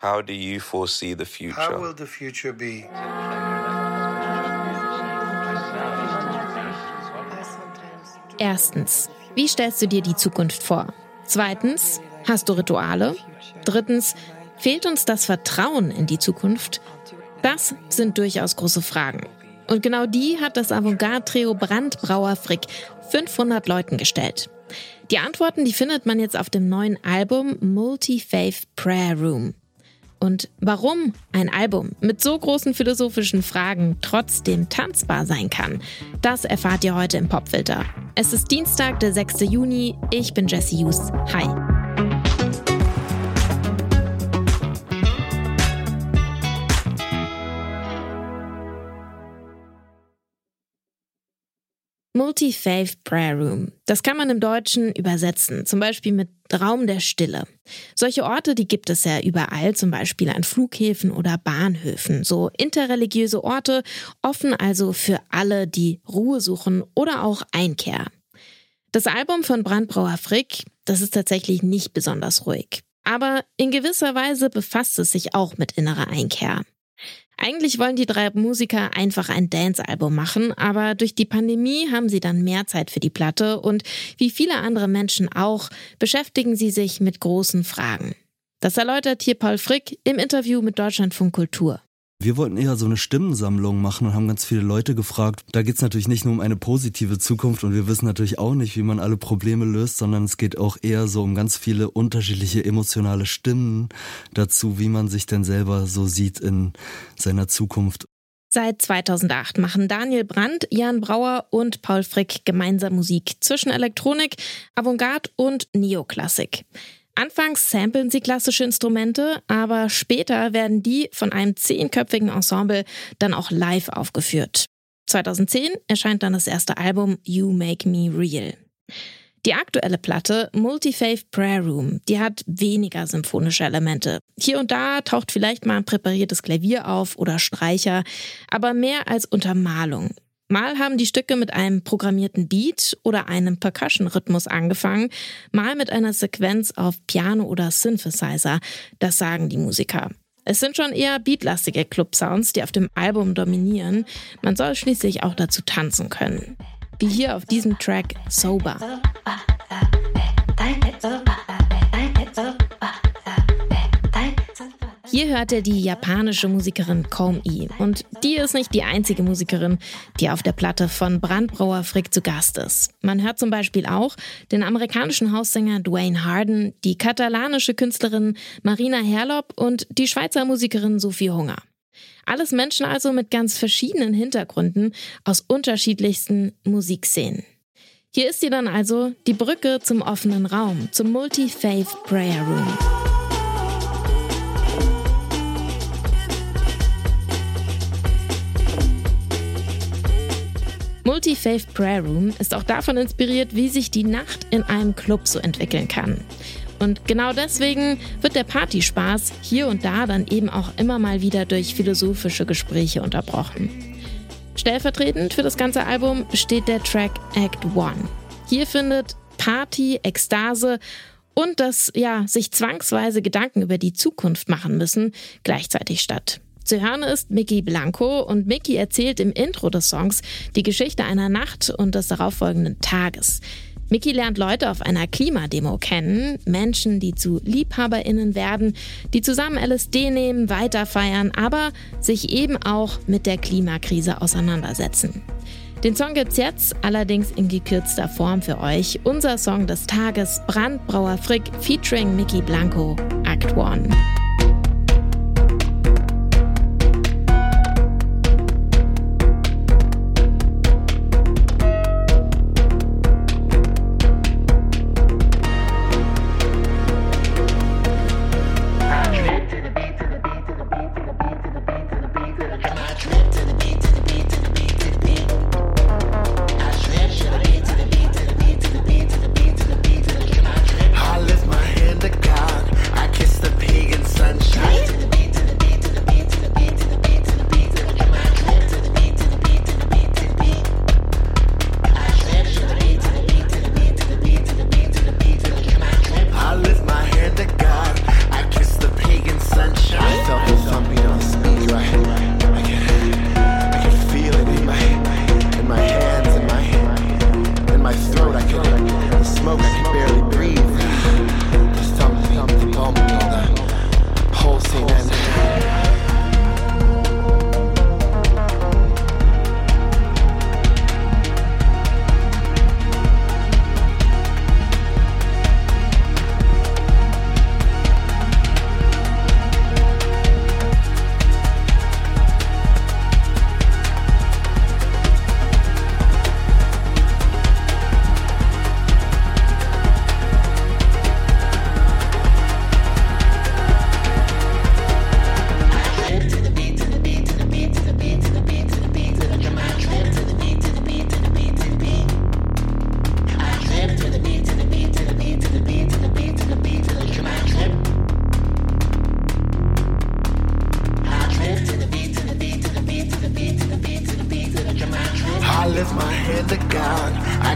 How do you foresee the future? How will the future be? Erstens, wie stellst du dir die Zukunft vor? Zweitens, hast du Rituale? Drittens, fehlt uns das Vertrauen in die Zukunft? Das sind durchaus große Fragen. Und genau die hat das Avantgarde-Trio Brand Brauer Frick 500 Leuten gestellt. Die Antworten, die findet man jetzt auf dem neuen Album Multi-Faith Prayer Room. Und warum ein Album mit so großen philosophischen Fragen trotzdem tanzbar sein kann, das erfahrt ihr heute im Popfilter. Es ist Dienstag, der 6. Juni. Ich bin Jessie Hughes. Hi. Multi-Faith Prayer Room. Das kann man im Deutschen übersetzen, zum Beispiel mit Raum der Stille. Solche Orte, die gibt es ja überall, zum Beispiel an Flughäfen oder Bahnhöfen. So interreligiöse Orte, offen also für alle, die Ruhe suchen oder auch Einkehr. Das Album von Brand Brauer Frick, das ist tatsächlich nicht besonders ruhig. Aber in gewisser Weise befasst es sich auch mit innerer Einkehr. Eigentlich wollen die drei Musiker einfach ein Dance-Album machen, aber durch die Pandemie haben sie dann mehr Zeit für die Platte und wie viele andere Menschen auch, beschäftigen sie sich mit großen Fragen. Das erläutert hier Paul Frick im Interview mit Deutschlandfunk Kultur. Wir wollten eher so eine Stimmensammlung machen und haben ganz viele Leute gefragt. Da geht es natürlich nicht nur um eine positive Zukunft und wir wissen natürlich auch nicht, wie man alle Probleme löst, sondern es geht auch eher so um ganz viele unterschiedliche emotionale Stimmen dazu, wie man sich denn selber so sieht in seiner Zukunft. Seit 2008 machen Daniel Brandt, Jan Brauer und Paul Frick gemeinsam Musik zwischen Elektronik, Avantgarde und Neoklassik. Anfangs samplen sie klassische Instrumente, aber später werden die von einem 10-köpfigen Ensemble dann auch live aufgeführt. 2010 erscheint dann das erste Album You Make Me Real. Die aktuelle Platte Multi-Faith Prayer Room, die hat weniger symphonische Elemente. Hier und da taucht vielleicht mal ein präpariertes Klavier auf oder Streicher, aber mehr als Untermalung. Mal haben die Stücke mit einem programmierten Beat oder einem Percussion-Rhythmus angefangen, mal mit einer Sequenz auf Piano oder Synthesizer, das sagen die Musiker. Es sind schon eher beatlastige Club-Sounds, die auf dem Album dominieren. Man soll schließlich auch dazu tanzen können. Wie hier auf diesem Track Sober. Hier hört ihr die japanische Musikerin Komi. Und die ist nicht die einzige Musikerin, die auf der Platte von Brand Brauer Frick zu Gast ist. Man hört zum Beispiel auch den amerikanischen Haussänger Dwayne Harden, die katalanische Künstlerin Marina Herlop und die Schweizer Musikerin Sophie Hunger. Alles Menschen also mit ganz verschiedenen Hintergründen aus unterschiedlichsten Musikszenen. Hier ist sie dann also, die Brücke zum offenen Raum, zum Multi-Faith Prayer Room. Multi-Faith Prayer Room ist auch davon inspiriert, wie sich die Nacht in einem Club so entwickeln kann. Und genau deswegen wird der Partyspaß hier und da dann eben auch immer mal wieder durch philosophische Gespräche unterbrochen. Stellvertretend für das ganze Album steht der Track Act One. Hier findet Party, Ekstase und das, sich zwangsweise Gedanken über die Zukunft machen müssen, gleichzeitig statt. Zu hören ist Mickey Blanco und Mickey erzählt im Intro des Songs die Geschichte einer Nacht und des darauffolgenden Tages. Mickey lernt Leute auf einer Klimademo kennen, Menschen, die zu LiebhaberInnen werden, die zusammen LSD nehmen, weiterfeiern, aber sich eben auch mit der Klimakrise auseinandersetzen. Den Song gibt's jetzt, allerdings in gekürzter Form für euch. Unser Song des Tages, Brand Brauer Frick featuring Mickey Blanco, Act One. I lift my hand to God, I kiss the pagan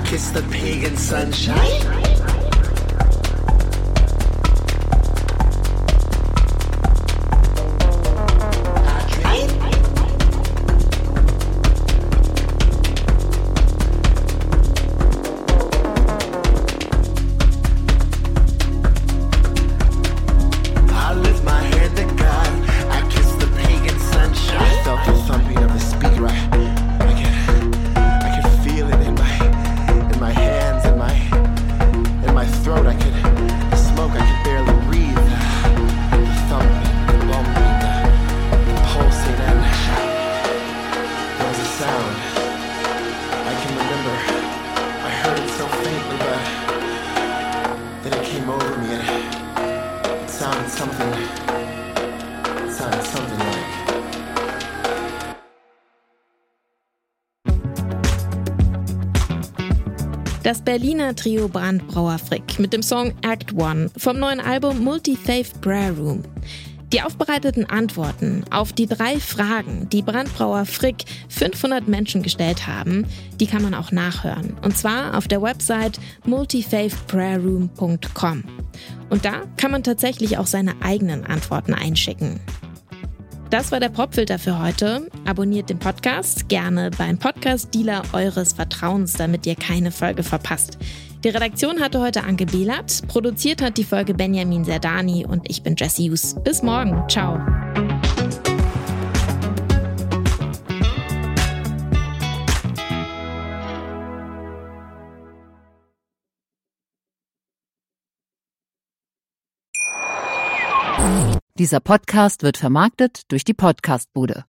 kiss the pagan sunshine. Das Berliner Trio Brandbrauer Frick mit dem Song Act One vom neuen Album Multi-Faith Prayer Room. Die aufbereiteten Antworten auf die 3 Fragen, die Brandbrauer Frick 500 Menschen gestellt haben, die kann man auch nachhören. Und zwar auf der Website multifaithprayerroom.com. Und da kann man tatsächlich auch seine eigenen Antworten einschicken. Das war der Popfilter für heute. Abonniert den Podcast gerne beim Podcast-Dealer eures Vertrauens, damit ihr keine Folge verpasst. Die Redaktion hatte heute Anke Behlert, produziert hat die Folge Benjamin Serdani und ich bin Jessie Hughes. Bis morgen. Ciao. Dieser Podcast wird vermarktet durch die Podcast-Bude.